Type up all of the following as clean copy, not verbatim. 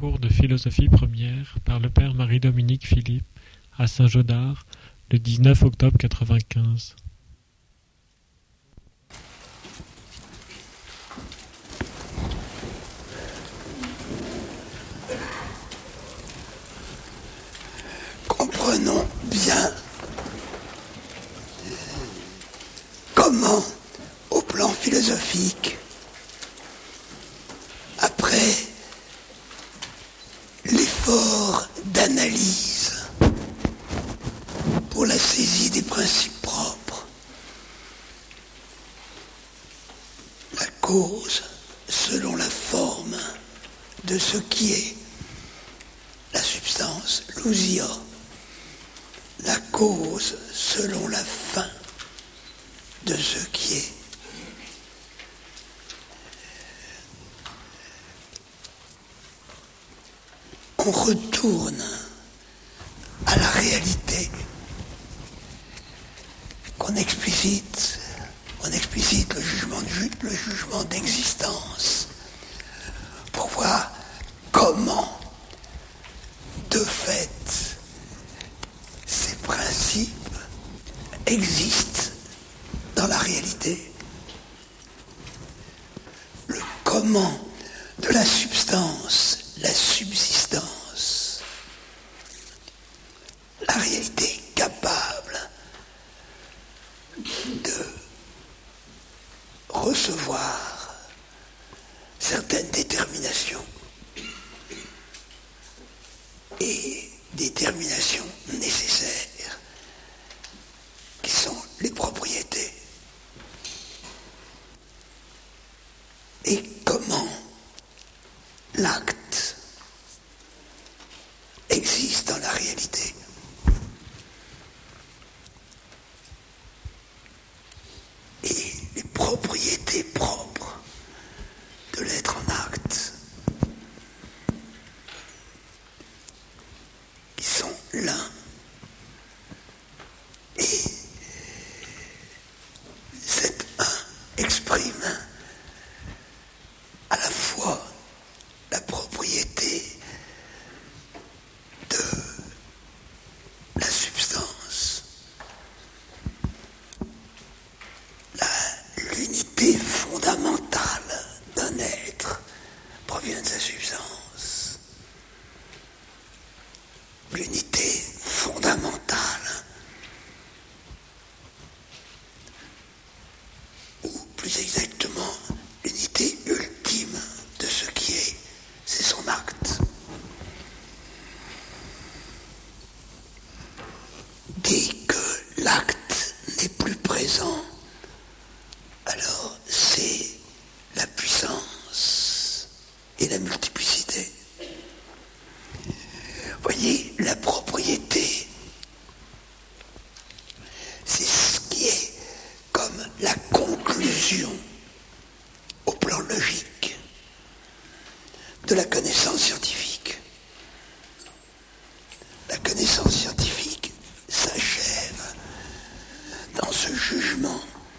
cours de philosophie première par le père Marie-Dominique Philippe à Saint-Gaudard le 19 octobre 1995. Comprenons bien comment, au plan philosophique, après l'effort d'analyse pour la saisie des principes propres, la cause selon la forme de ce qui est la substance, l'ousia, la cause selon la fin de ce qui est. On retourne à la réalité qu'on explicite le jugement d'existence pour voir comment, de fait, ces principes existent dans la réalité. Le comment de la substance, la subsistance, la réalité capable de recevoir certaines déterminations et déterminations nécessaires qui sont les propriétés. Et comment l'acte existe dans la réalité. Et les propriétés propres de l'être en acte, qui sont l'un et cet un exprime à la fois la propriété de la substance, l'unité fondamentale d'un être provient de sa substance. L'unité fondamentale, ou plus exactement, l'unité ultime de ce qui est, c'est son acte. Dès que l'acte n'est plus présent, alors c'est la puissance et la multiplicité. Voyez, la propriété, c'est ce qui est comme la conclusion au plan logique de la connaissance scientifique. La connaissance scientifique s'achève dans ce jugement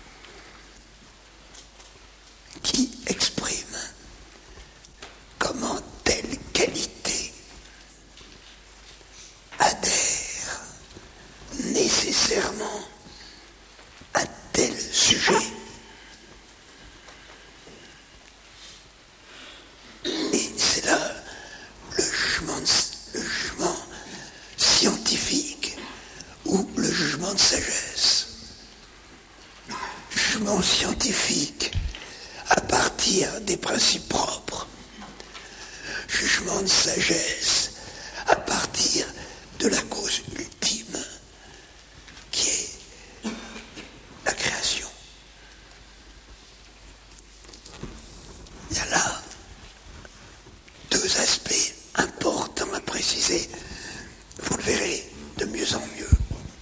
qui exprime comment telle qualité adhère nécessairement à tel sujet. Et c'est là le jugement scientifique ou le jugement de sagesse. Jugement scientifique à partir des principes propres. Jugement de sagesse à partir de la cause ultime qui est la création. Il y a là deux aspects importants à préciser. Vous le verrez de mieux en mieux.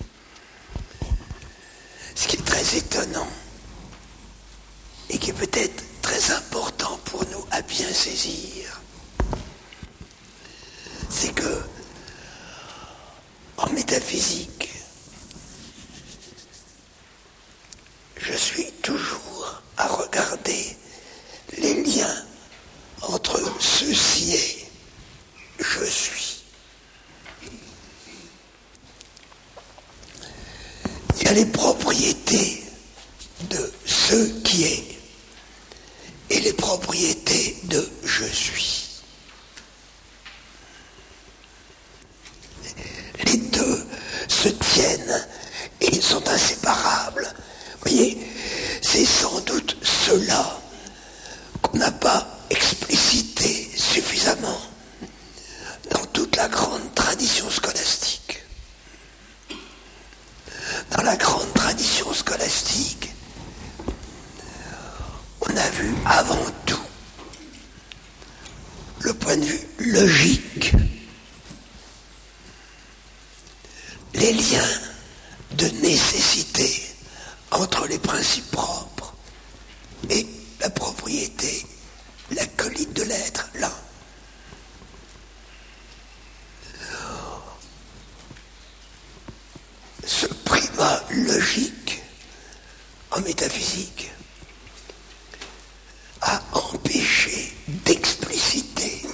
Ce qui est très étonnant et qui est peut-être très important pour nous à bien saisir, c'est que en métaphysique, je suis toujours à regarder les liens entre ceci est a les propriétés de ce qui est et les propriétés de je suis. Les deux se tiennent et sont inséparables. Vous voyez, c'est sans doute cela qu'on n'a pas explicité suffisamment dans toute la grande tradition scolastique. Dans la grande tradition scolastique, on a vu avant tout le point de vue logique, les liens de nécessité entre les principes propres et la propriété, l'acolyte de l'être, là. Ce primat logique en métaphysique a empêché d'expliciter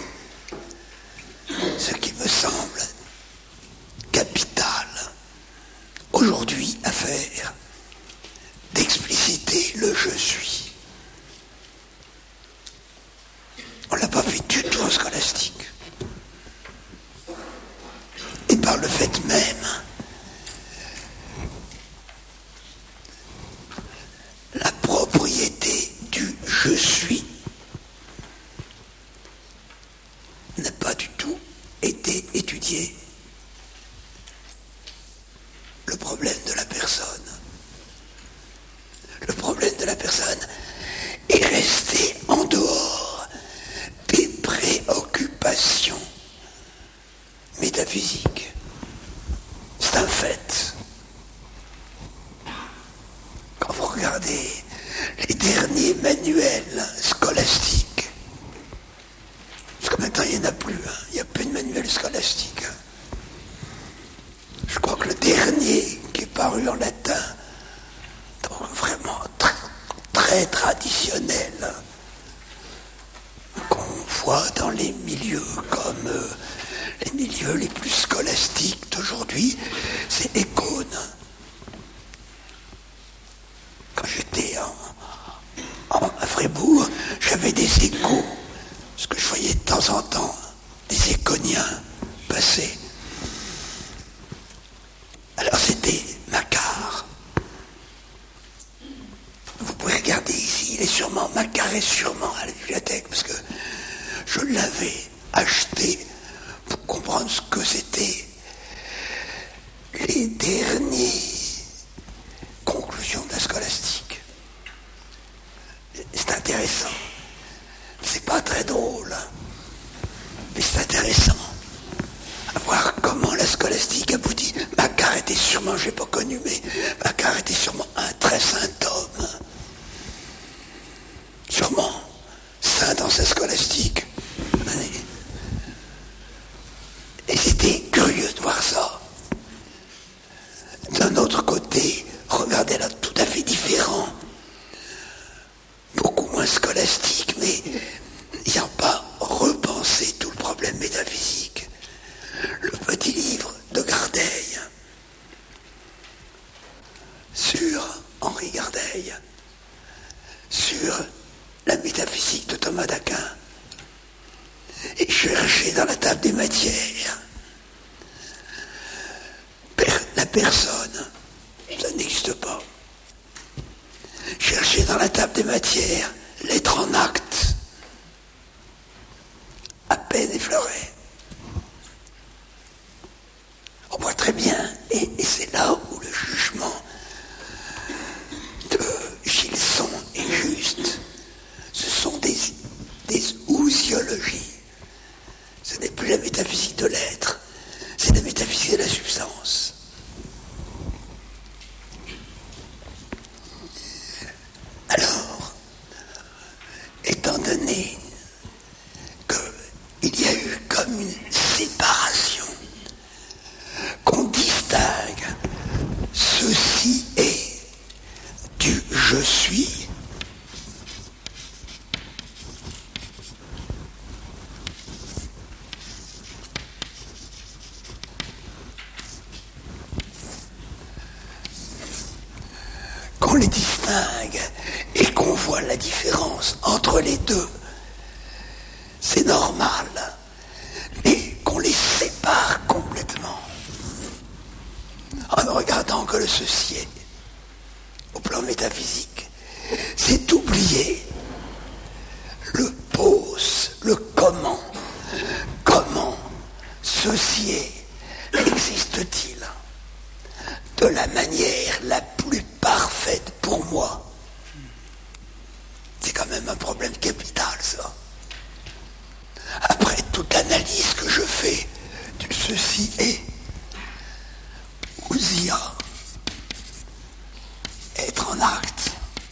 ce qui me semble capital aujourd'hui à faire, d'expliciter le je suis. On ne l'a pas fait du tout en scolastique. Et par le fait même, la propriété du je suis n'a pas du tout été étudiée. Le problème de la personne. Le problème de la personne est resté en dehors des préoccupations métaphysiques. C'est un fait. Quand vous regardez les derniers manuels scolastiques, parce que maintenant il n'y en a plus, il n'y a plus de manuels scolastiques. Je crois que le dernier qui est paru en latin, donc vraiment très traditionnel, qu'on voit dans les milieux comme les milieux les plus scolastiques d'aujourd'hui, c'est Écône. Quand j'étais à Fribourg, j'avais des échos, parce que je voyais de temps en temps des éconiens passer. Alors c'était Macquart. Vous pouvez regarder ici, Macquart est sûrement à la bibliothèque, parce que je l'avais acheté pour comprendre ce que c'était les dernières conclusions de la scolastique. C'est intéressant. C'est pas très drôle, mais c'est intéressant à voir comment la scolastique aboutit. Macquart était sûrement, je n'ai pas connu, mais Macquart était sûrement un très saint homme. Sûrement saint dans sa scolastique. Et c'était curieux de voir ça. D'un autre côté, regardez là, tout à fait différent. Beaucoup moins scolastique, mais n'ayant pas repensé tout le problème métaphysique. Le petit livre de Gardeil sur Henri Gardeil, sur la métaphysique de Thomas d'Aquin, et chercher dans la table des matières la personne, ça n'existe pas. Chercher dans la table des matières l'être en acte, à peine effleuré. On voit très bien, et c'est là où le jugement de Gilson est juste. Ce sont des ousiologies. Ce n'est plus la métaphysique de l'être, c'est la métaphysique de la substance. Alors, étant donné qu'il y a eu comme une séparation, qu'on distingue ceci est du je suis, les distingue et qu'on voit la différence entre les deux, c'est normal. Mais qu'on les sépare complètement, en ne regardant que le ceci est, au plan métaphysique, c'est oublier le pose, le comment. Comment ceci existe-t-il de la manière la plus parfaite pour moi? C'est quand même un problème capital, ça. Après toute l'analyse que je fais du ceci est, ousia, être en acte,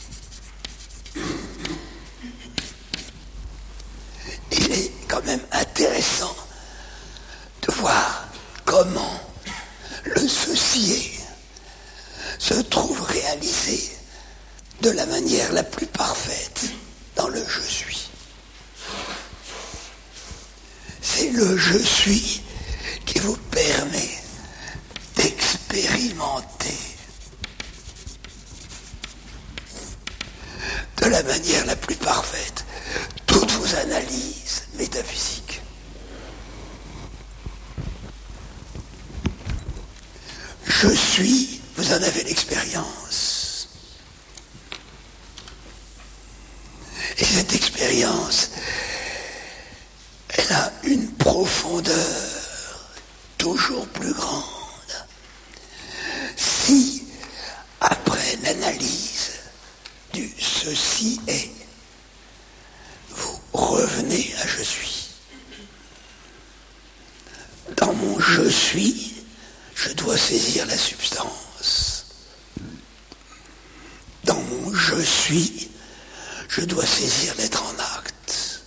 il est quand même intéressant de voir comment le ceci est se trouve réalisé de la manière la plus parfaite dans le je suis. C'est le je suis qui vous permet d'expérimenter de la manière la plus parfaite toutes vos analyses métaphysiques. Je suis, vous en avez l'expérience. Et cette expérience, elle a une profondeur toujours plus grande. Si, après l'analyse du ceci est, vous revenez à je suis. Dans mon je suis, je dois saisir la substance. Dans mon je suis, je dois saisir l'être en acte.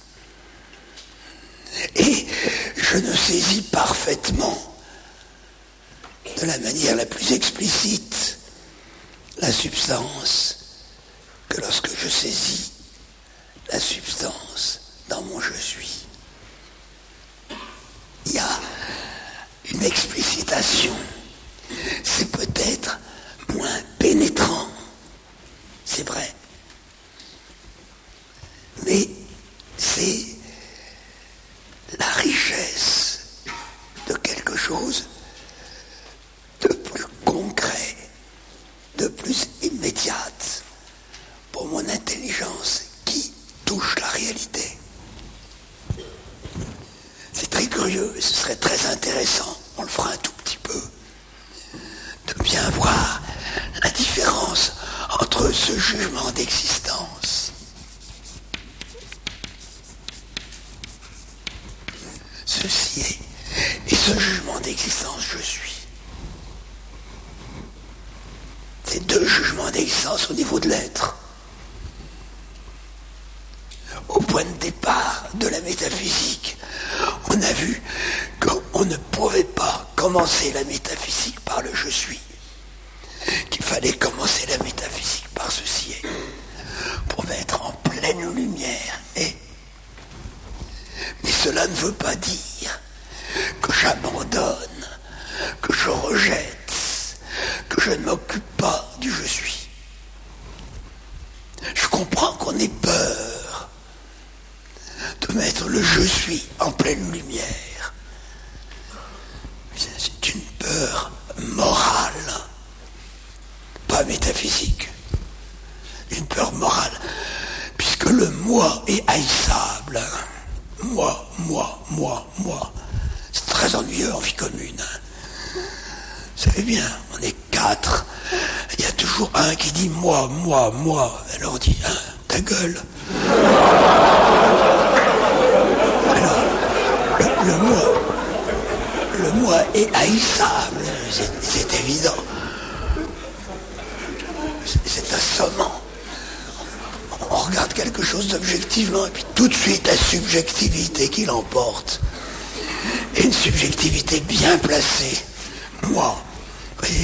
Et je ne saisis parfaitement, de la manière la plus explicite, la substance que lorsque je saisis la substance dans mon je suis. Il y a une explicitation. C'est peut-être moins pénétrant, c'est vrai. Mais c'est la richesse de quelque chose de plus concret, de plus immédiate pour mon intelligence qui touche la réalité. C'est très curieux et ce serait très intéressant, on le fera un tout petit peu, de bien voir la différence entre ce jugement d'existence, ceci est, et ce jugement d'existence je suis. C'est deux jugements d'existence au niveau de l'être. Au point de départ de la métaphysique, on a vu qu'on ne pouvait pas commencer la métaphysique par le je suis, qu'il fallait commencer la métaphysique par ceci est, pour mettre en pleine lumière et. Mais cela ne veut pas dire que j'abandonne, que je rejette, que je ne m'occupe pas du je suis. Je comprends qu'on ait peur de mettre le je suis en pleine lumière. C'est une peur morale, pas métaphysique. Une peur morale, puisque le moi est haïssable. Moi. C'est très ennuyeux en vie commune. Vous savez bien, on est 4. Il y a toujours un qui dit moi. Alors on dit, ta gueule. Alors, le moi est haïssable, c'est évident. C'est assommant. On regarde quelque chose objectivement et puis tout de suite la subjectivité qui l'emporte. Et une subjectivité bien placée. Moi, vous voyez,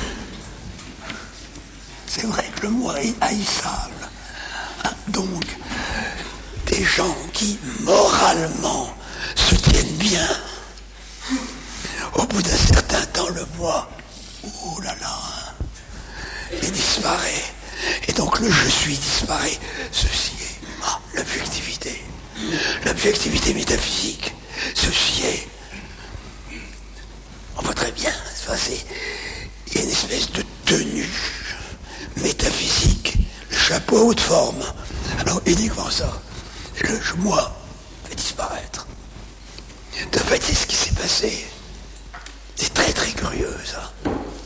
c'est vrai que le moi est haïssable. Donc, des gens qui, moralement, se tiennent bien, au bout d'un certain temps, le moi, oh là là, il disparaît. Et donc le je suis disparaît. Ceci est l'objectivité. L'objectivité métaphysique. Ceci est. On voit très bien. Il y a une espèce de tenue métaphysique. Le chapeau à haute forme. Alors uniquement ça. Et le moi fait disparaître. De fait, c'est ce qui s'est passé. C'est très très curieux ça.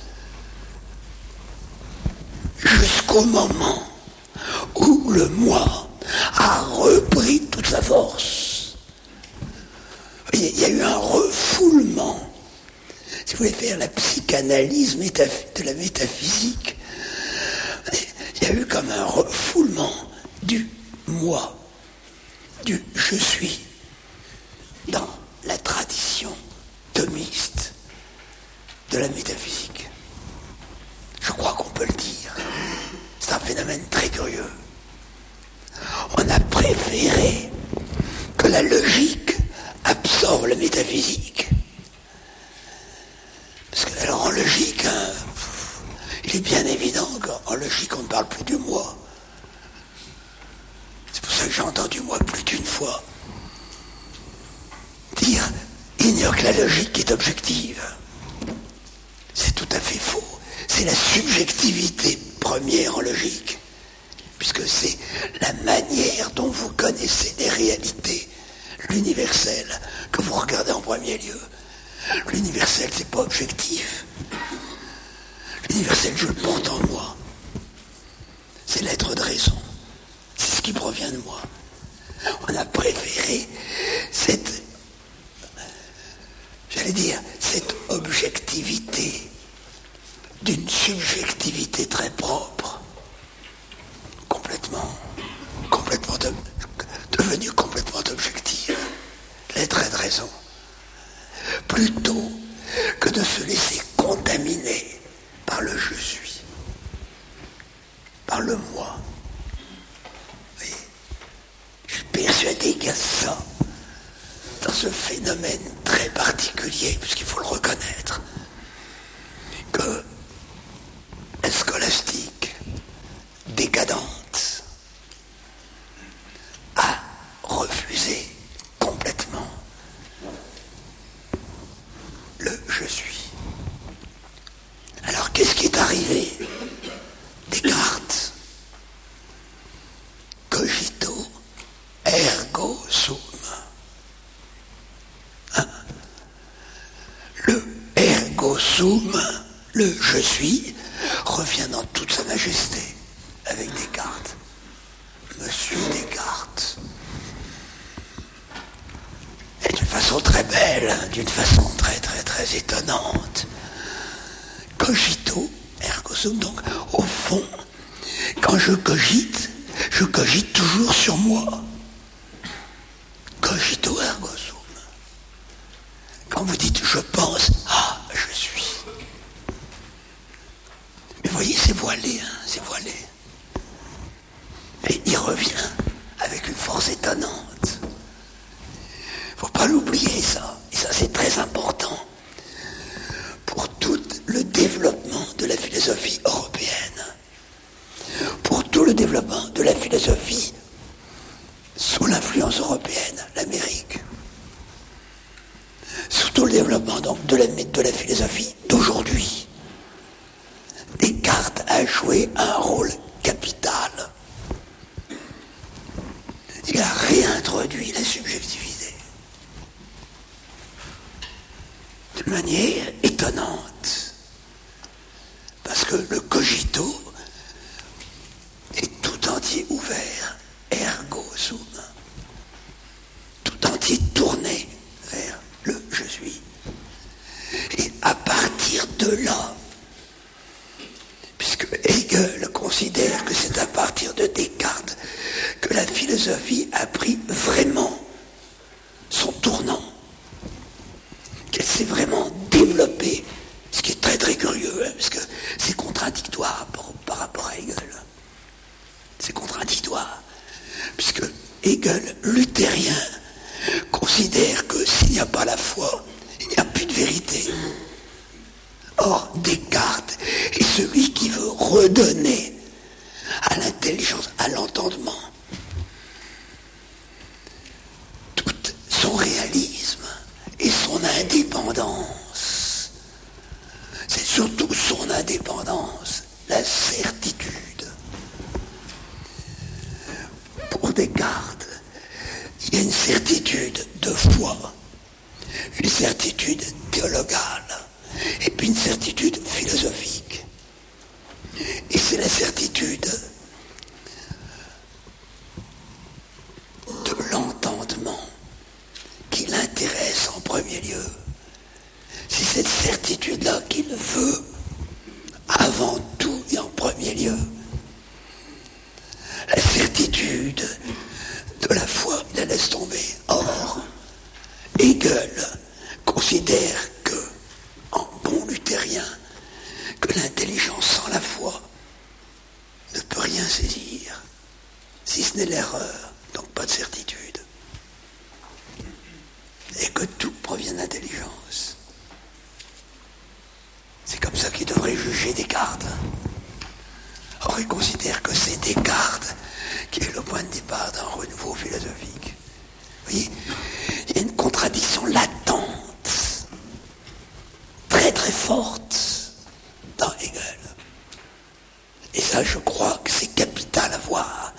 Jusqu'au moment où le moi a repris toute sa force. Il y a eu un refoulement. Si vous voulez faire la psychanalyse de la métaphysique, il y a eu comme un refoulement du moi, du je suis, dans la tradition thomiste de la métaphysique. Je crois qu'on peut le dire. C'est un phénomène très curieux. On a préféré que la logique absorbe la métaphysique. Parce que, alors en logique, il est bien évident qu'en logique, on ne parle plus du moi. C'est pour ça que j'ai entendu moi plus d'une fois dire ignore que la logique est objective. C'est tout à fait faux. C'est la subjectivité première en logique, puisque c'est la manière dont vous connaissez les réalités, l'universel, que vous regardez en premier lieu. L'universel, c'est pas objectif. L'universel, je le porte en moi. C'est l'être de raison. C'est ce qui provient de moi. On a préféré cette objectivité d'une subjectivité très propre, devenue complètement objective, l'être est de raison, plutôt que de se laisser contaminer par le je suis, par le moi. Vous voyez, je suis persuadé qu'il y a ça dans ce phénomène très particulier, puisqu'il faut le reconnaître, que la scolastique décadente a refusé complètement le je suis. Alors qu'est-ce qui est arrivé? Descartes, cogito ergo sum. Le ergo sum, le je suis, revient dans toute sa majesté avec Descartes. Monsieur Descartes. Et d'une façon très belle, d'une façon très très très étonnante. Cogito ergo sum, donc au fond, quand je cogite toujours sur moi. Cogito ergo sum. Quand vous dites je pense, je suis. Mais voyez, c'est voilé, c'est voilé. Et il revient avec une force étonnante. Faut pas l'oublier ça. Et ça c'est très important pour tout le développement de la philosophie européenne. Pour tout le développement de la philosophie sous l'influence européenne, l'Amérique. Surtout le développement donc de la philosophie d'aujourd'hui. Descartes a joué un rôle capital. Il a réintroduit la subjectivité de manière étonnante. Parce que le cogito est tout entier ouvert, ergo sum, tout entier tourné vers le je suis. Et à partir de là, puisque Hegel considère que c'est à partir de Descartes que la philosophie a pris vraiment son tournant, qu'elle s'est vraiment développée, ce qui est très très curieux, parce que c'est contradictoire par rapport à Hegel. C'est contradictoire, puisque Hegel, luthérien, considère que s'il n'y a pas la foi, il n'y a plus de vérité. Or, Descartes est celui qui veut redonner à la entendement, tout son réalisme et son indépendance. C'est surtout son indépendance, la certitude. Pour Descartes, il y a une certitude de foi, une certitude théologale, et puis une certitude philosophique. Et c'est la certitude de l'entendement qui l'intéresse en premier lieu. C'est cette certitude-là qu'il veut avant tout et en premier lieu. La certitude de la foi, il la laisse tomber. Or, Hegel considère que, en bon luthérien, que l'intelligence sans la foi ne peut rien saisir, si ce n'est l'erreur, donc pas de certitude. Et que tout provient de l'intelligence. C'est comme ça qu'il devrait juger Descartes. Or, il considère que c'est Descartes qui est le point de départ d'un renouveau philosophique. Vous voyez, il y a une contradiction latente, très très forte, dans Hegel. Et ça, je crois que c'est capital à voir.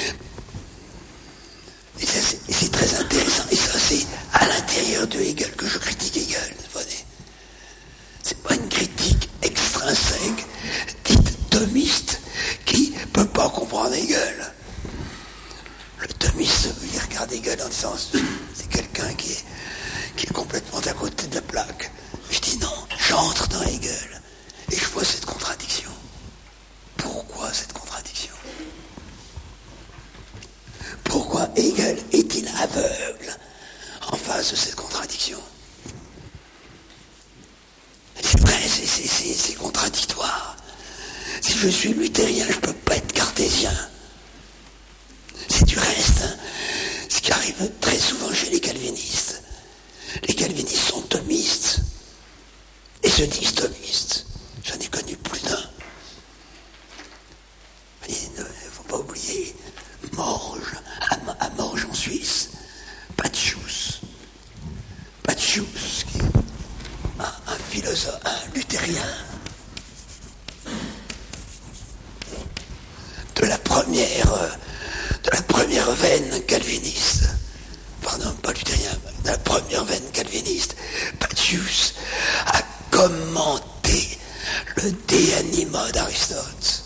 Et c'est très intéressant. Et ça, c'est à l'intérieur de Hegel que je critique Hegel. Vous voyez, c'est pas une critique extrinsèque, dite thomiste, qui ne peut pas comprendre Hegel. Le thomiste, il regarde Hegel en disant c'est quelqu'un qui est complètement à côté de la plaque. Je dis non, j'entre dans Hegel et je vois cette contradiction. Pourquoi cette contradiction? Pourquoi Hegel est-il aveugle en face de cette contradiction? C'est vrai, c'est contradictoire. Si je suis luthérien, je ne peux pas être cartésien. C'est du reste, hein, ce qui arrive très souvent chez les calvinistes. Les calvinistes sont thomistes et se disent thomistes. J'en ai connu plus d'un. Il ne faut pas oublier Morge, à Morge en Suisse, Pacius, qui est un philosophe, un luthérien de la première veine calviniste, pardon, pas luthérien, de la première veine calviniste. Pacius a commenté le De Anima d'Aristote,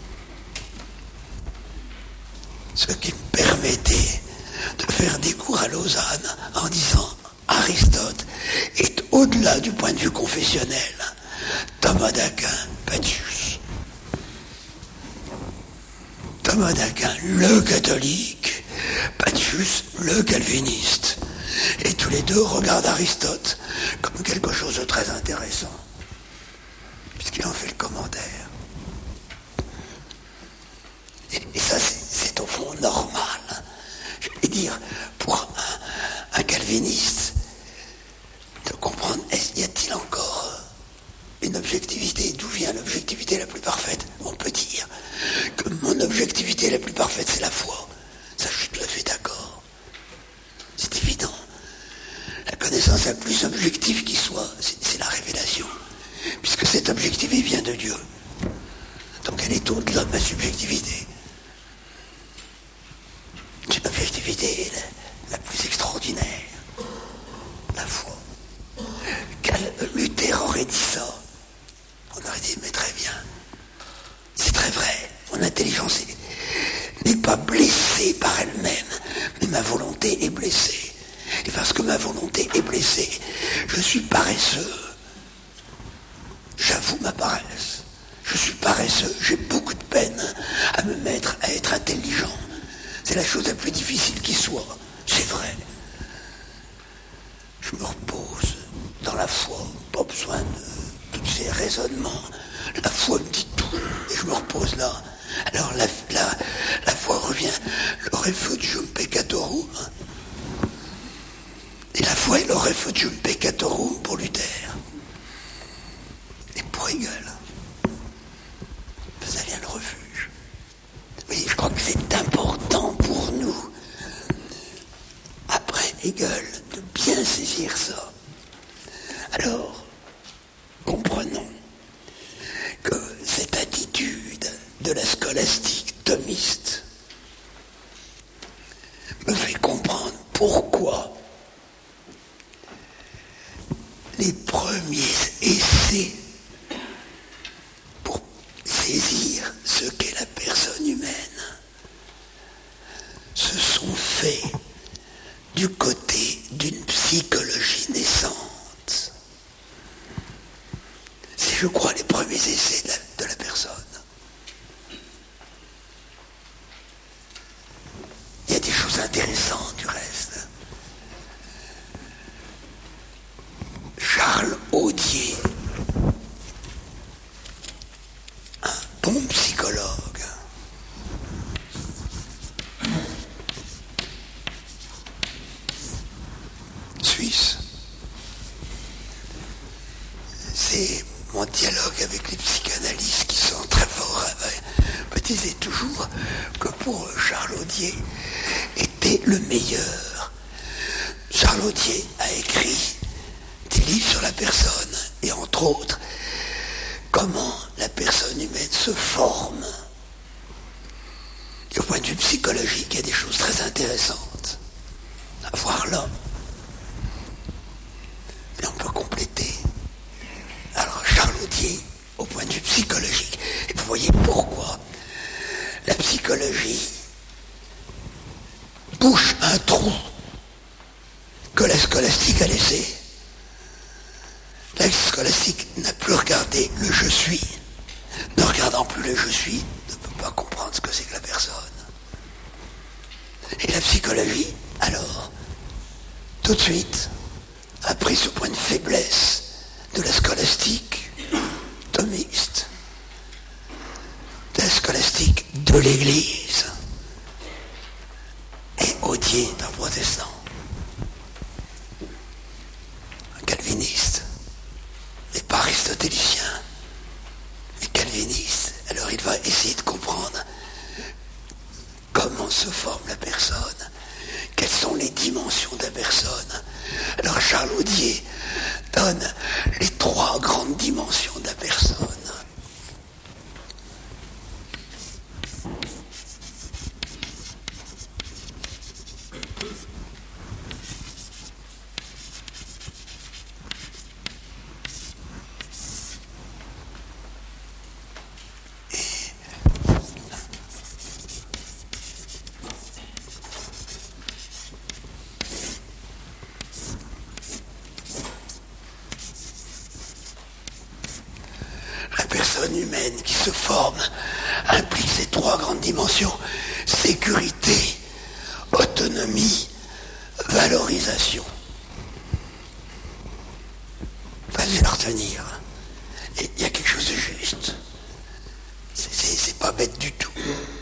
ce qui me permettait de faire des cours à Lausanne en disant Aristote est au-delà du point de vue confessionnel. Thomas d'Aquin, Pacius. Thomas d'Aquin, le catholique, Pacius, le calviniste. Et tous les deux regardent Aristote comme quelque chose de très intéressant, puisqu'il en fait le commentaire. Et ça, c'est au fond normal. Je vais dire, pour un calviniste, de comprendre, y a-t-il encore une objectivité? D'où vient l'objectivité la plus parfaite? On peut dire que mon objectivité la plus parfaite, c'est la foi. Ça, je suis tout à fait d'accord. C'est évident. La connaissance la plus objective qui soit, c'est la révélation. Puisque cette objectivité vient de Dieu. Donc elle est au-delà de ma subjectivité. C'est l'objectivité la plus extraordinaire. La foi. Luther aurait dit ça. On aurait dit, mais très bien. C'est très vrai. Mon intelligence n'est pas blessée par elle-même, mais ma volonté est blessée. Et parce que ma volonté est blessée, je suis paresseux. J'avoue ma paresse. Je suis paresseux. J'ai beaucoup de peine à me mettre à être intelligent. C'est la chose la plus difficile qui soit. C'est vrai. Je me repose dans la foi. Pas besoin de tous ces raisonnements. La foi me dit tout. Et je me repose là. Alors la foi revient. Le refugium peccatorum. Et la foi est le refugium peccatorum pour Luther. Et pour Hegel. Ça vient le refuge. Oui, je crois que c'est important Hegel de bien saisir ça. Alors, comprenons que cette attitude de la scolastique thomiste me fait comprendre pourquoi les premiers essais pour saisir ce qu'est la personne humaine se sont faits du côté d'une psychologie naissante. C'est, je crois, les premiers essais de la personne. Il y a des choses intéressantes du reste. Charles Audier, un bon psychologue, suisse. C'est mon dialogue avec les psychanalystes qui sont très favorables. Me disait toujours que pour Charles Audier était le meilleur. Charles Audier a écrit des livres sur la personne et entre autres comment la personne humaine se forme. Et au point de vue psychologique, il y a des choses très intéressantes à voir là. Mais on peut compléter. Alors Charles Audier, au point de vue psychologique, et vous voyez pourquoi la psychologie bouche un trou que la scolastique a laissé. La scolastique n'a plus regardé le je suis. Ne regardant plus le je suis, ne peut pas comprendre ce que c'est que la personne. Et la psychologie, alors, tout de suite, a pris ce point de faiblesse de la scolastique thomiste, de la scolastique de l'Église, et Audier d'un protestant, un calviniste, et pas aristotélicien, mais calviniste. Alors il va essayer de comprendre comment se forme la personne, quelles sont les dimensions de la personne. Alors Charles Audier donne les 3 grandes dimensions de la personne. Humaine qui se forme implique ces 3 grandes dimensions: sécurité, autonomie, valorisation. Facile à retenir. Et il y a quelque chose de juste. C'est pas bête du tout.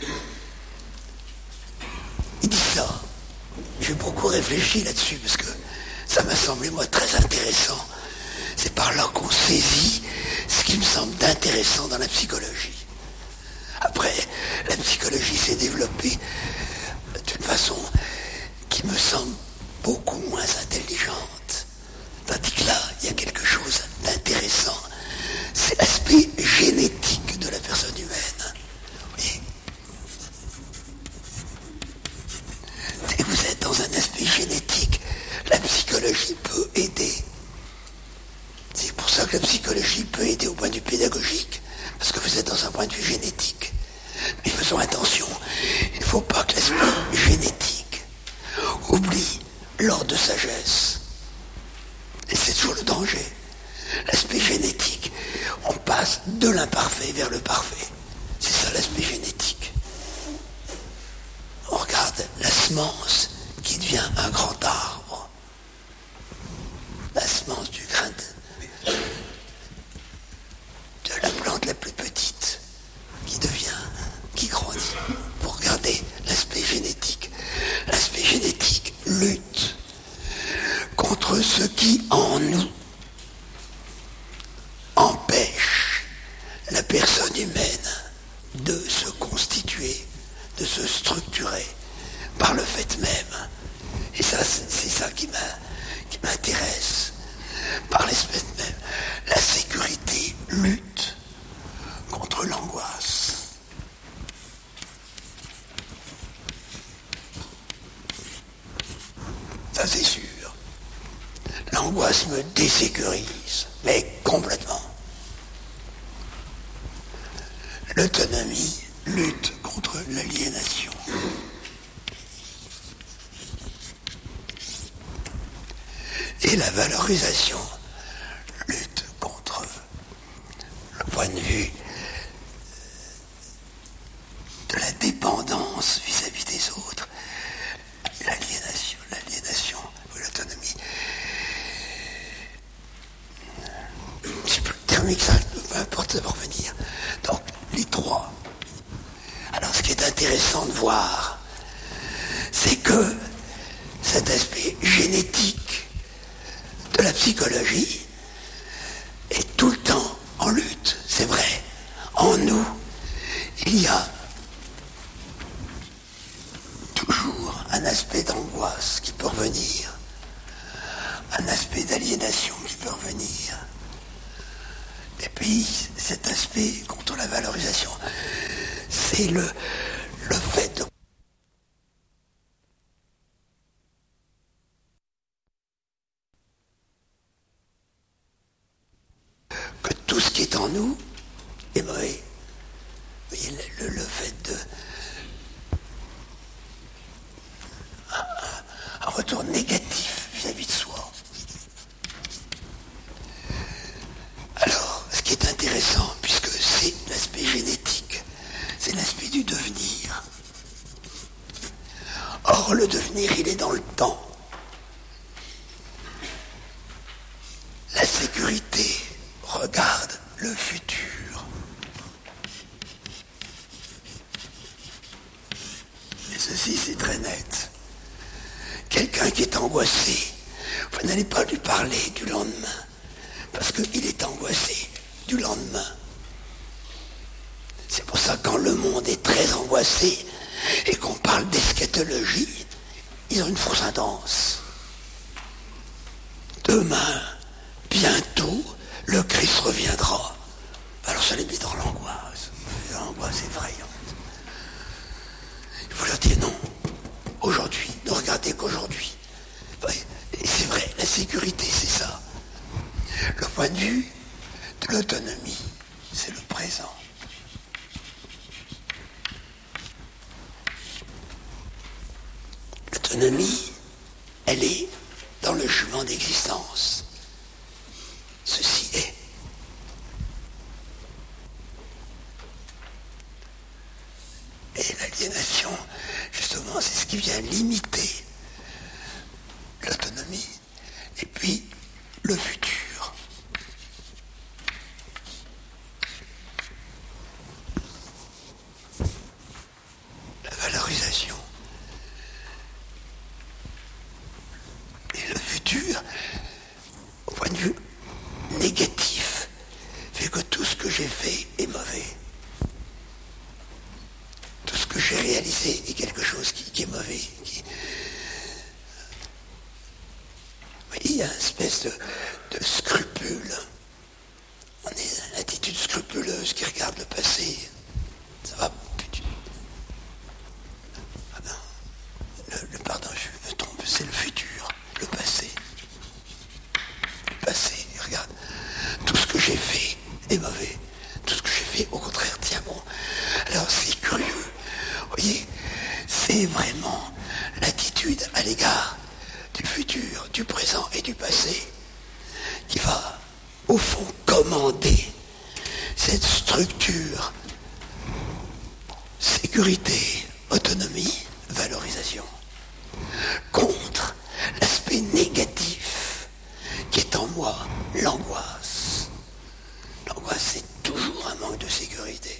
Il dit ça. J'ai beaucoup réfléchi là-dessus parce que ça m'a semblé, moi, très intéressant. C'est par là qu'on saisit ce qui me semble d'intéressant dans la psychologie. Après, la psychologie s'est développée d'une façon qui me semble beaucoup moins intelligente. Tandis que là, il y a quelque chose d'intéressant. C'est l'aspect génétique de la personne humaine. Oui. Si vous êtes dans un aspect génétique, la psychologie peut aider. C'est pour ça que la psychologie peut aider au point de vue pédagogique, parce que vous êtes dans un point de vue génétique. Mais faisons attention, il ne faut pas que l'aspect génétique oublie l'ordre de sagesse. Et c'est toujours le danger. L'aspect génétique, on passe de l'imparfait vers le parfait. C'est ça l'aspect génétique. On regarde la semence qui devient un grand arbre. La semence du grain de la plante la plus petite qui grandit. Pour regarder l'aspect génétique. L'aspect génétique lutte contre ce qui en nous empêche la personne humaine de se constituer, de se structurer par le fait même. Et ça, c'est ça qui m'intéresse. Par l'espèce même, la sécurité lutte contre l'angoisse. Ça c'est sûr. L'angoisse me désécurise, mais complètement. L'autonomie lutte contre l'aliénation. Et la valorisation lutte contre le point de vue de la dépendance vis-à-vis des autres. L'aliénation ou l'autonomie. C'est plus le terme exact, peu importe, ça va revenir. Donc, les trois. Alors, ce qui est intéressant de voir, c'est que cet aspect génétique de la psychologie est tout le temps en lutte, c'est vrai. En nous, il y a toujours un aspect d'angoisse qui peut revenir, un aspect d'aliénation qui peut revenir. Et puis, cet aspect contre la valorisation, c'est le fait de que tout ce qui est en nous est mauvais. Vous voyez, le fait de un retour négatif vis-à-vis de soi. Alors, ce qui est intéressant, puisque c'est l'aspect génétique, c'est l'aspect du devenir. Or, le devenir, il est dans le temps. La sécurité regarde le futur. Et ceci, c'est très net. Quelqu'un qui est angoissé, vous n'allez pas lui parler du lendemain, parce qu'il est angoissé du lendemain. C'est pour ça que quand le monde est très angoissé et qu'on parle d'eschatologie, ils ont une fausse intense. Demain, bientôt, le Christ reviendra. Alors ça les met dans l'angoisse. L'angoisse effrayante. Il faut leur dire non. Aujourd'hui, ne regardez qu'aujourd'hui. Et c'est vrai, la sécurité, c'est ça. Le point de vue de l'autonomie, c'est le présent. L'autonomie, elle est dans le jugement d'existence. Ceci est. Et l'aliénation, justement, c'est ce qui vient limiter l'autonomie et puis le futur. La valorisation. Et le futur, au point de vue négatif, fait que tout ce que j'ai fait est mauvais. Tout ce que j'ai réalisé est quelque chose qui est mauvais. Il y a une espèce de scrupule. On est une attitude scrupuleuse qui regarde le passé. Ça va plus du... Ah ben, pardon, je me trompe, c'est le futur, le passé. Le passé, regarde, tout ce que j'ai fait est mauvais. Tout ce que j'ai fait, au contraire, tiens bon. Alors c'est curieux. Vous voyez, c'est vraiment l'attitude à l'égard du futur, du présent et du passé qui va, au fond, commander cette structure sécurité, autonomie, valorisation contre l'aspect négatif qui est en moi, l'angoisse. L'angoisse, c'est toujours un manque de sécurité.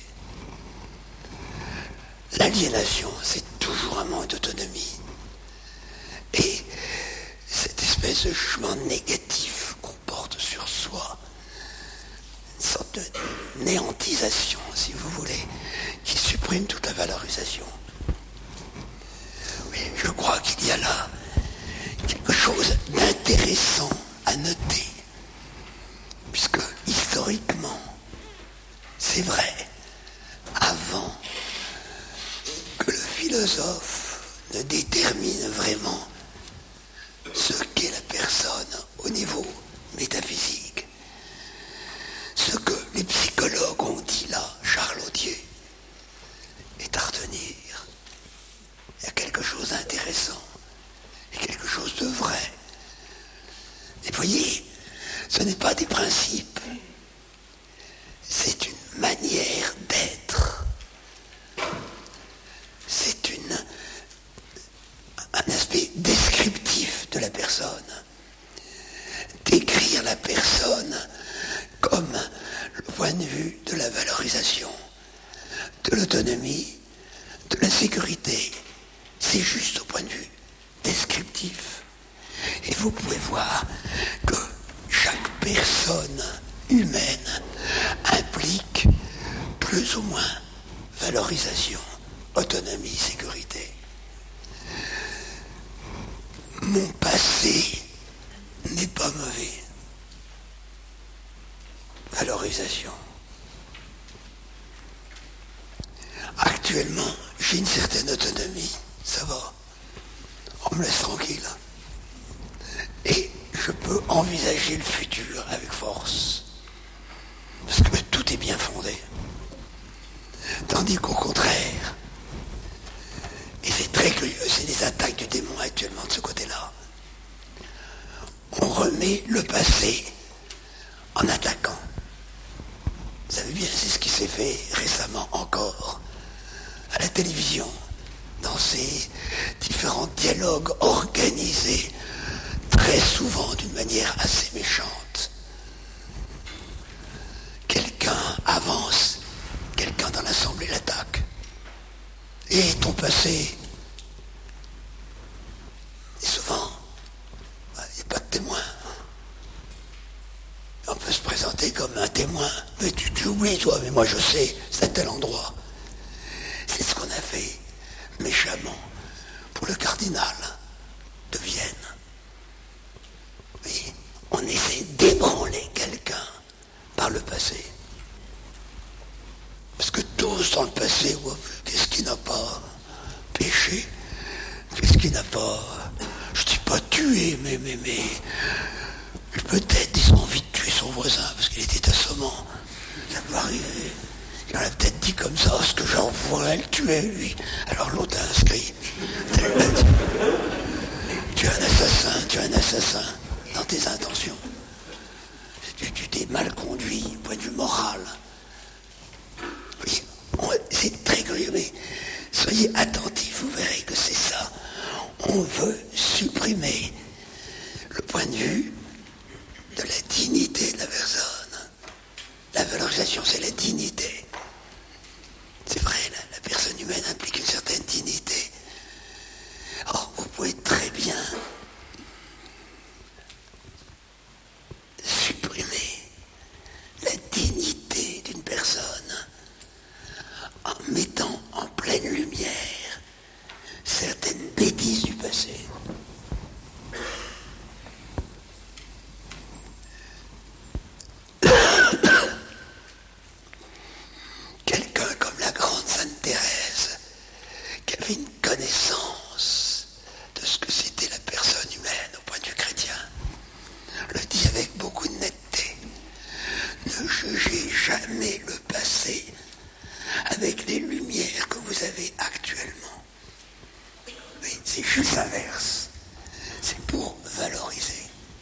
L'aliénation, c'est toujours un manque d'autonomie. Et cette espèce de jugement négatif qu'on porte sur soi, une sorte de néantisation, si vous voulez, qui supprime toute la valorisation. Mais je crois qu'il y a là quelque chose intéressant à noter, puisque historiquement, c'est vrai, avant que le philosophe ne détermine vraiment ce qu'est la personne au niveau métaphysique, ce que les psychologues ont dit là, Charles Odier, est à retenir. Il y a quelque chose d'intéressant et quelque chose de vrai. Et voyez, ce n'est pas des principes, c'est une manière d'être. C'est un aspect descriptif de la personne. Décrire la personne comme le point de vue de la valorisation, de l'autonomie, de la sécurité. C'est juste au point de vue descriptif. Et vous pouvez voir que chaque personne humaine implique plus ou moins valorisation, autonomie, sécurité. Mon passé n'est pas mauvais. Valorisation. Actuellement, j'ai une certaine autonomie, ça va. On me laisse tranquille. Et je peux envisager le futur avec force. Parce que tout est bien fondé. Tandis qu'au contraire, et c'est très curieux, c'est des attaques du démon actuellement de ce côté-là, on remet le passé en attaquant. Vous savez bien, c'est ce qui s'est fait récemment encore à la télévision, dans ces différents dialogues organisés, très souvent d'une manière assez méchante. Quelqu'un avance, quelqu'un dans l'assemblée l'attaque. Et ton passé, et souvent, il n'y a pas de témoin. On peut se présenter comme un témoin, mais tu oublies toi, mais moi je sais, c'est à tel endroit. C'est ce qu'on a fait méchamment pour le cardinal de Vienne. Oui, on essaie d'ébranler quelqu'un par le passé. Parce que tous dans le passé, qu'est-ce qui n'a pas péché? Qu'est-ce qui n'a pas... Je dis pas tué, mais peut-être ils ont envie de tuer son voisin parce qu'il était assommant. Ça peut arriver. Il en a peut-être dit comme ça, ce que j'en voudrais le tuer, lui. Alors l'autre a inscrit. Tu es un assassin dans tes intentions. Tu t'es mal conduit, point de vue moral. Oui, c'est très curieux, mais soyez attentifs, vous verrez que c'est ça. On veut supprimer le point de vue de la dignité de la personne. La valorisation, c'est la dignité. C'est vrai, la personne humaine implique une certaine dignité. Or, vous pouvez très bien supprimer la dignité d'une personne en mettant en pleine lumière certaines bêtises du passé. Quelqu'un comme la grande Sainte Thérèse, qui avait une connaissance de ce que c'était la personne humaine au point de vue chrétien, le dit avec beaucoup de netteté. Ne jugez jamais le passé avec les lumières que vous avez actuellement. Oui, c'est juste l'inverse. C'est pour valoriser.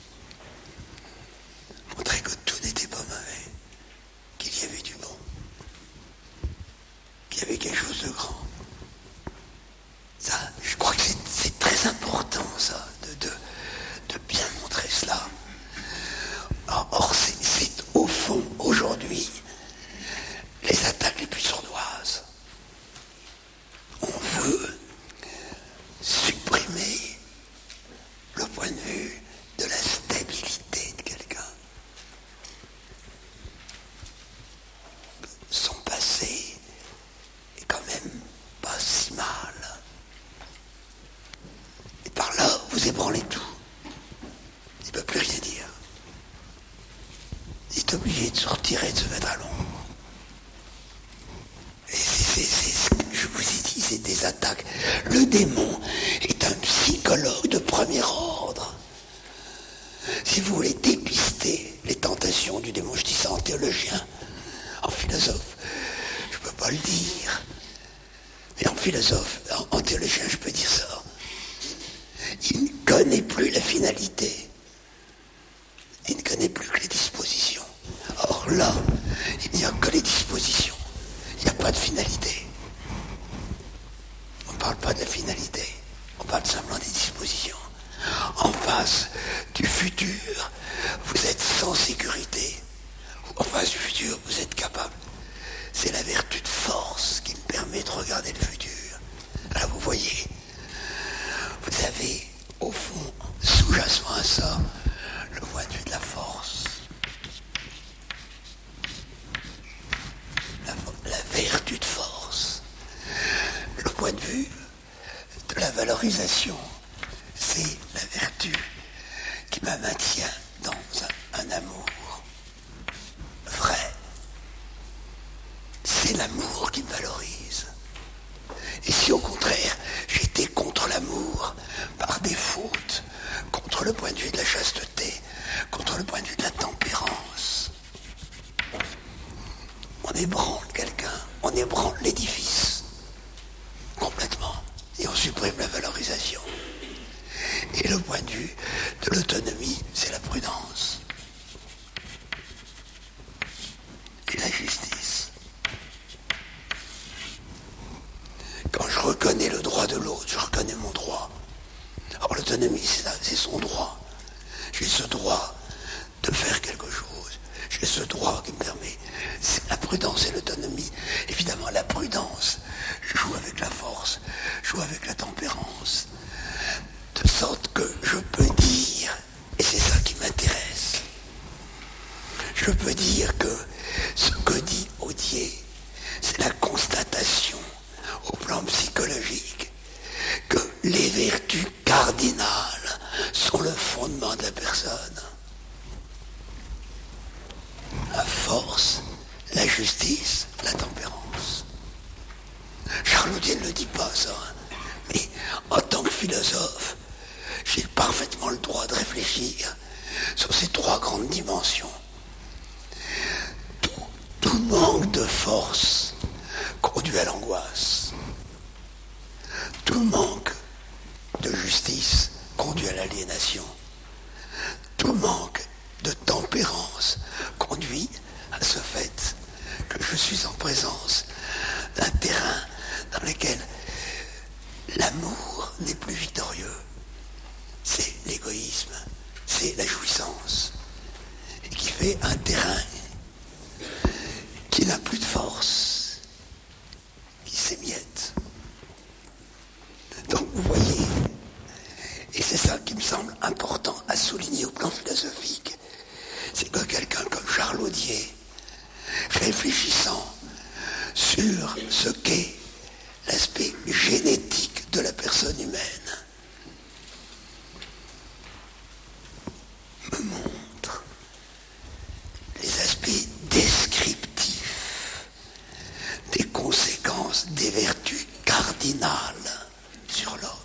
Montrer que tout n'était pas mauvais, qu'il y avait du bon, qu'il y avait quelque chose de grand. Ça, je crois que c'est très important, ça, de bien montrer cela. Or, c'est au fond, aujourd'hui, les attaques les plus sournoises. On veut supprimer le point de vue de la stabilité de quelqu'un. Son passé est quand même pas si mal. Et par là, vous ébranlez tout. Il ne peut est obligé de se retirer, de se mettre à l'ombre. Et c'est ce que je vous ai dit, c'est des attaques. Le démon est un psychologue de premier ordre. Si vous voulez dépister les tentations du démon, je dis ça en théologien, en philosophe, je ne peux pas le dire. Mais en philosophe, en théologien, je peux dire ça. Il ne connaît plus la finalité. Il ne connaît plus que les dispositions. Or là, il n'y a que les dispositions. Il n'y a pas de finalité. On ne parle pas de la finalité. On parle simplement des dispositions. En face du futur, vous êtes sans sécurité. En face du futur, vous êtes capable. C'est la vertu de force qui me permet de regarder le futur. Alors vous voyez, vous avez au fond, sous-jacent à ça, le point de vue de la force. La vertu de force. Le point de vue de la valorisation. C'est la vertu qui me maintient dans un amour vrai. C'est l'amour qui me valorise. Et si au contraire, j'étais contre l'amour, par des fautes, contre le point de vue de la chasteté, contre le point de vue de la tempérance, on ébranle quelqu'un, on ébranle l'édifice, complètement, et on supprime la valorisation. Et le point de vue de l'autonomie, c'est la prudence. Et la justice. Quand je reconnais le droit de l'autre, je reconnais mon droit. Or l'autonomie, c'est son droit. J'ai ce droit de faire quelque chose. J'ai ce droit qui me permet. C'est la prudence et l'autonomie. Évidemment, la prudence joue avec la force, joue avec la tempérance. De sorte que je peux dire, et c'est ça qui m'intéresse, je peux dire que ce que dit Audier, c'est la constatation au plan psychologique que les vertus cardinales sont le fondement de la personne. La force, la justice, la tempérance. Charles Audier ne le dit pas ça, mais en tant que philosophe, j'ai parfaitement le droit de réfléchir sur ces trois grandes dimensions. Tout manque de force conduit à l'angoisse. Tout manque de justice conduit à l'aliénation. Tout manque de tempérance conduit à ce fait que je suis en présence d'un terrain dans lequel l'amour n'est plus victorieux. C'est l'égoïsme, c'est la jouissance, et qui fait un terrain qui n'a plus de force, qui s'émiette. Donc vous voyez, et c'est ça qui me semble important à souligner au plan philosophique, c'est que quelqu'un comme Charles Audier, réfléchissant sur ce qu'est l'aspect génétique de la personne humaine, me montre les aspects descriptifs des conséquences des vertus cardinales sur l'homme.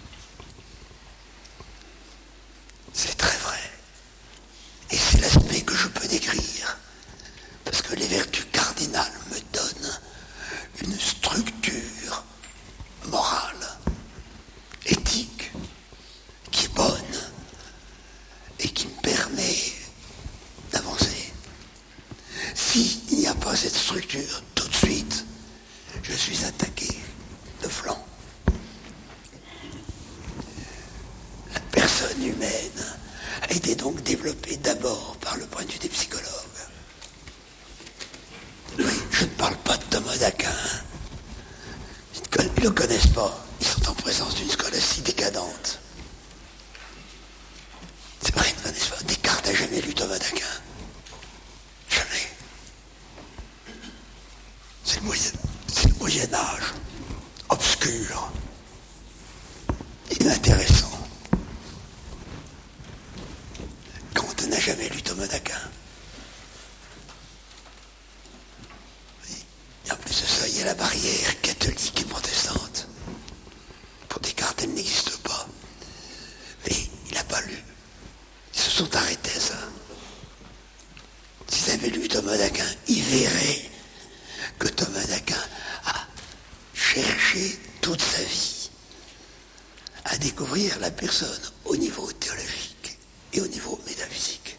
C'est très vrai. Et c'est l'aspect que je peux décrire. Parce que les vertus cardinales me donnent une structure morale, éthique, qui est bonne et qui me permet d'avancer. S'il n'y a pas cette structure, tout de suite, je suis attaqué de flanc. La personne humaine a été donc développée d'abord par le point de vue des psychologues. Oui, je ne parle pas de Thomas d'Aquin. Ils ne le connaissent pas. Ils sont en présence d'une scolastie décadente. C'est vrai, ils ne connaissent pas. Descartes n'a jamais lu Thomas d'Aquin. Jamais. C'est le Moyen Âge. Obscur. Inintéressant. Kant n'a jamais lu Thomas d'Aquin. sont arrêtés à ça. S'ils avaient lu Thomas d'Aquin, ils verraient que Thomas d'Aquin a cherché toute sa vie à découvrir la personne au niveau théologique et au niveau métaphysique.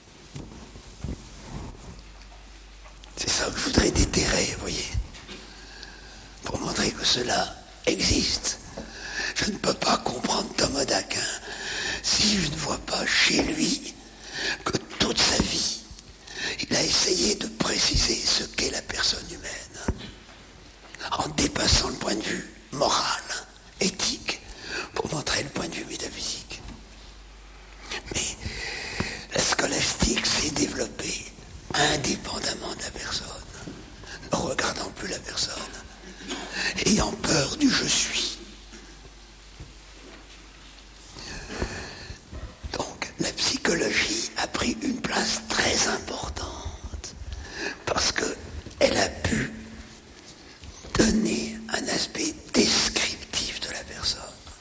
C'est ça que je voudrais déterrer, vous voyez, pour montrer que cela existe. Je ne peux pas comprendre Thomas d'Aquin si je ne vois pas chez lui que toute sa vie, il a essayé de préciser ce qu'est la personne humaine, en dépassant le point de vue moral, éthique, pour montrer le point de vue métaphysique. Mais la scolastique s'est développée indépendamment de la personne, ne regardant plus la personne, ayant peur du je suis. Donc la psychologie a pris une place très importante parce qu'elle a pu donner un aspect descriptif de la personne,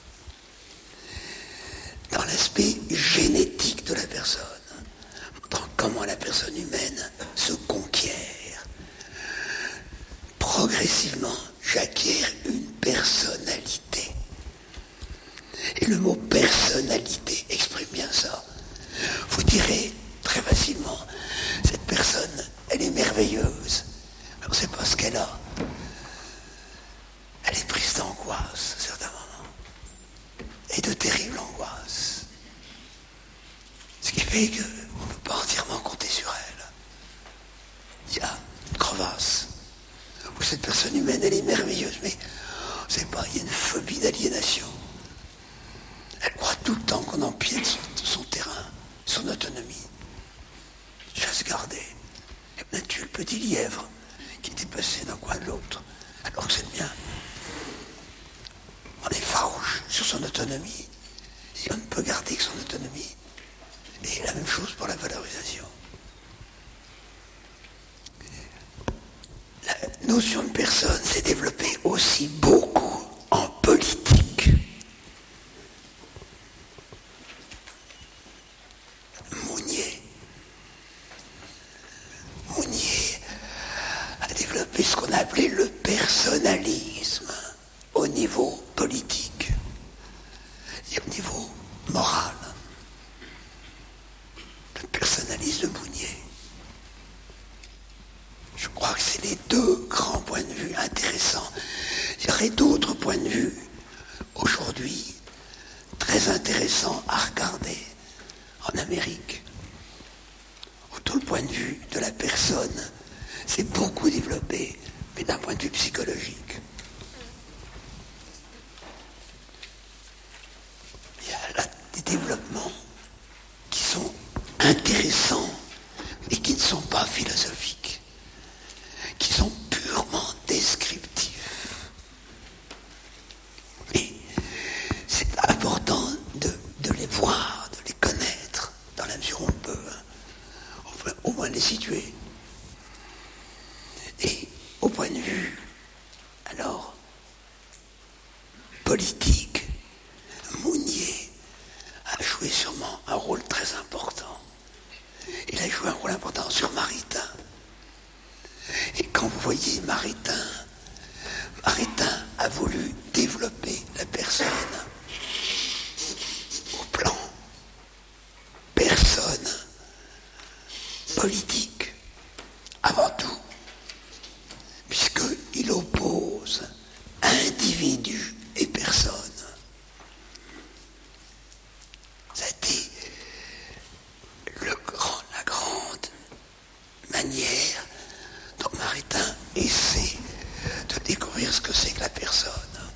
dans l'aspect génétique de la personne, montrant comment la personne humaine se conquiert. Progressivement, j'acquiers une personnalité. Et le mot personnalité exprime bien ça. Vous direz très facilement, cette personne, elle est merveilleuse. Mais on ne sait pas ce qu'elle a. Elle est prise d'angoisse, à certains moments. Et de terribles angoisses. Ce qui fait qu'on ne peut pas entièrement compter sur elle. Il y a une crevasse. Où cette personne humaine, elle est merveilleuse, mais on ne sait pas, il y a une phobie d'aliénation. Elle croit tout le temps qu'on empiète son terrain, son autonomie. Chasse gardée. Et on a tué le petit lièvre qui était passé d'un coin de l'autre, alors que c'est le mien. On est farouche sur son autonomie. Si on ne peut garder que son autonomie. Et la même chose pour la valorisation. La notion de personne s'est développée aussi beaucoup en politique. Mounier a développé ce qu'on a appelé le personnalisme au niveau politique et au niveau moral. Le personnalisme de Mounier. Je crois que c'est les deux grands points de vue intéressants. Il y aurait d'autres points de vue aujourd'hui très intéressants à regarder en Amérique. Tout le point de vue de la personne s'est beaucoup développé, mais d'un point de vue psychologique. Il y a là des développements qui sont intéressants, mais qui ne sont pas philosophiques, qui sont purement descriptifs. Et c'est important de les voir, de les connaître, dans la mesure où on peut. Au moins les situer. Et au point de vue, alors, politique, Mounier a joué sûrement un rôle très important. Il a joué un rôle important sur Maritain. Et quand vous voyez Maritain a voulu développer la personne au plan personne politique, avant tout, puisqu'il oppose individu et personne. Ça a été la grande manière dont Maritain essaie de découvrir ce que c'est que la personne.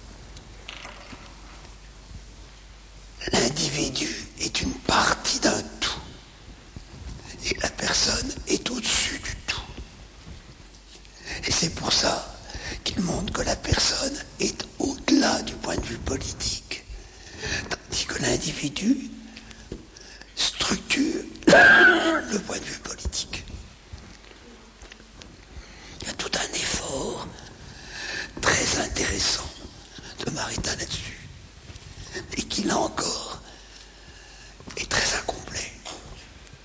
L'individu est une partie d'un tout. Et la personne est au-dessus du tout. Et c'est pour ça qu'il montre que la personne est au-delà du point de vue politique. Tandis que l'individu structure le point de vue politique. Il y a tout un effort très intéressant de Maritain là-dessus. Et qui, là encore, est très incomplet.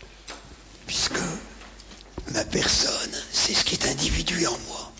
personne, c'est ce qui est individué en moi.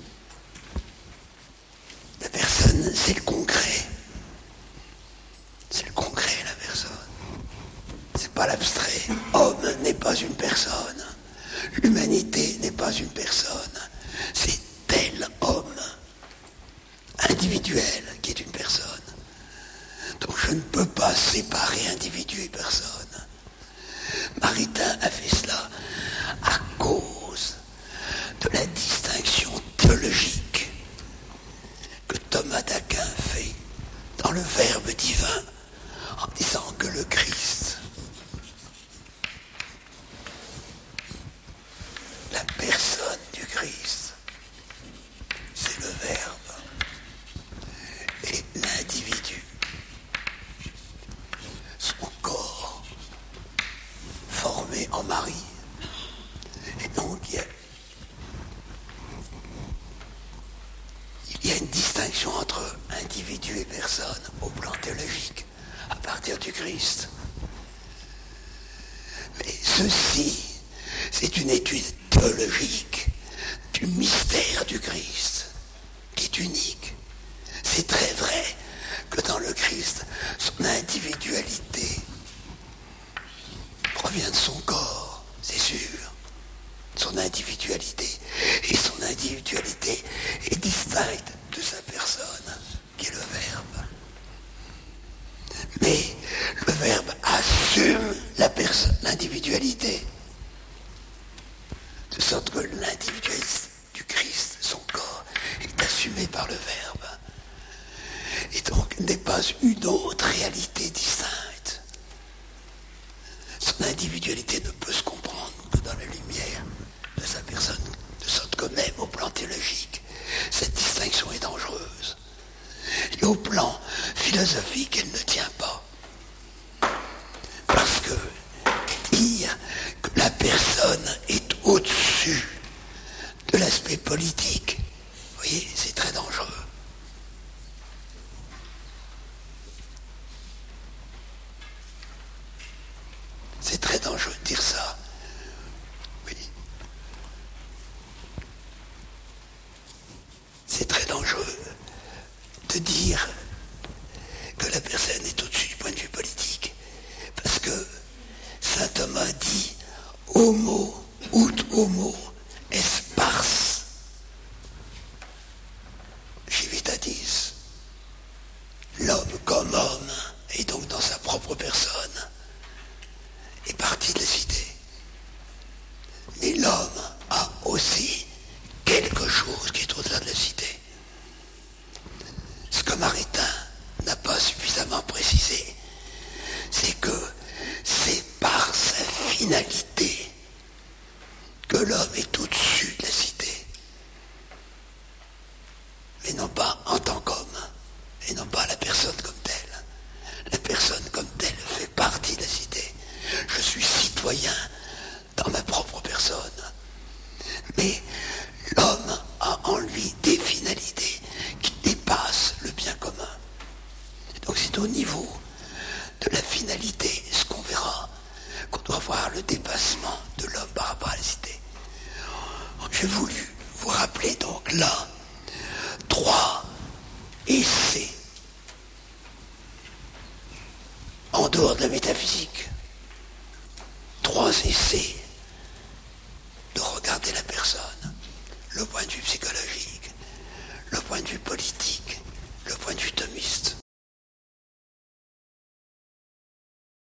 La personne, c'est le concret. C'est le concret, la personne. C'est pas l'abstrait. Homme n'est pas une personne. L'humanité n'est pas une personne. C'est tel homme individuel qui est une personne. Donc je ne peux pas séparer individu et personne. Maritain a fait cela à cause de la distinction théologique que Thomas d'Aquin fait dans le Verbe divin en disant que le Christ, la personne du Christ, c'est le Verbe et l'individu, son corps formé en Marie. Et donc il y a une distinction entre individu et personne au plan théologique à partir du Christ. Mais ceci, c'est une étude théologique du mystère du Christ qui est unique. C'est très vrai que dans le Christ, son individualité provient de son corps, c'est sûr. Son individualité. Et son individualité est distincte de sa personne, qui est le Verbe. Mais le Verbe assume l'individualité. De sorte que l'individualité du Christ, son corps, est assumé par le Verbe. Et donc n'est pas une autre réalité distincte. Son individualité ne peut se comprendre que dans la lumière de sa personne, de sorte que même au plan théologique, cette distinction est dangereuse. Et au plan philosophique, elle ne tient pas. Parce que dire que la personne est au-dessus de l'aspect politique, vous voyez, c'est très dangereux. C'est très dangereux de dire ça. Oui. C'est très dangereux de dire que la personne est au-dessus du point de vue politique. Parce que saint Thomas dit « Homo ut homo est pars civitatis ». L'homme comme homme, et donc dans sa propre personne, est parti de la cité. Mais l'homme a aussi quelque chose qui est au-delà de la cité. Ce que Maritain n'a pas suffisamment précisé, c'est que c'est par sa finalité que l'homme est au-dessus de la cité. Mais non pas en tant qu'homme, et non pas la personne comme telle. La personne comme telle fait partie de la cité. Je suis citoyen dans ma propre personne. Mais l'homme a en lui des finalités qui dépassent le bien commun. Donc c'est au niveau de la finalité, ce qu'on verra, qu'on doit voir le dépassement de l'homme par rapport à la cité. J'ai voulu vous rappeler donc là 3 essais en dehors de la métaphysique. 3 essais de regarder la personne, le point de vue psychologique.